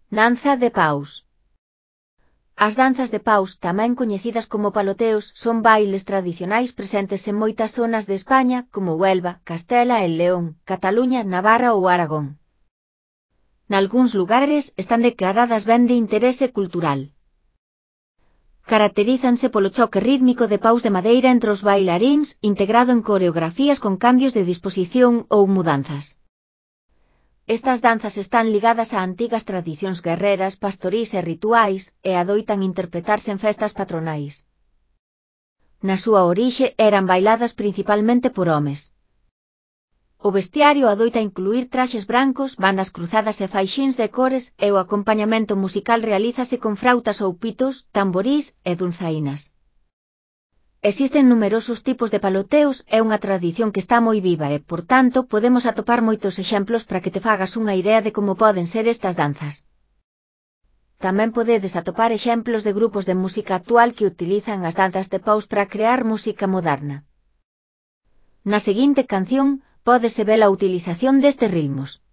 Danza de paus. As danzas de paus, tamén coñecidas como paloteos, son bailes tradicionais presentes en moitas zonas de España, como Huelva, Castela e León, Cataluña, Navarra ou Aragón. Nalgúns lugares están declaradas ben de interese cultural. Caracterízanse polo choque rítmico de paus de madeira entre os bailaríns, integrado en coreografías con cambios de disposición ou mudanzas. Estas danzas están ligadas a antigas tradicións guerreras, pastorís e rituais, e adoitan interpretarse en festas patronais. Na súa orixe eran bailadas principalmente por homes. O vestiario adoita incluir traxes brancos, bandas cruzadas e faixíns de cores, e o acompañamento musical realízase con frautas ou pitos, tamborís e dulzainas. Existen numerosos tipos de paloteos e unha tradición que está moi viva e, por tanto, podemos atopar moitos exemplos para que te fagas unha idea de como poden ser estas danzas. Tamén podedes atopar exemplos de grupos de música actual que utilizan as danzas de paus para crear música moderna. Na seguinte canción, pódese ver a utilización destes ritmos.